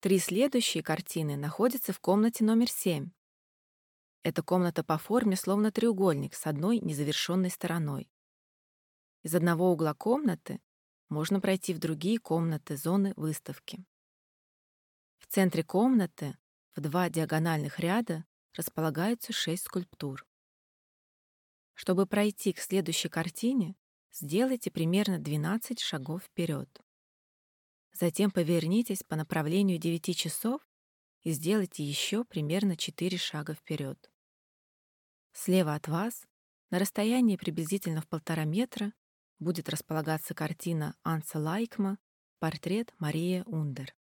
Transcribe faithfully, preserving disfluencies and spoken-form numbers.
Три следующие картины находятся в комнате номер семь. Эта комната по форме словно треугольник с одной незавершенной стороной. Из одного угла комнаты можно пройти в другие комнаты зоны выставки. В центре комнаты в два диагональных ряда располагаются шесть скульптур. Чтобы пройти к следующей картине, сделайте примерно двенадцать шагов вперед. Затем повернитесь по направлению девяти часов и сделайте еще примерно четыре шага вперед. Слева от вас, на расстоянии приблизительно в полтора метра, будет располагаться картина Анса Лайкма «Портрет Мария Ундер».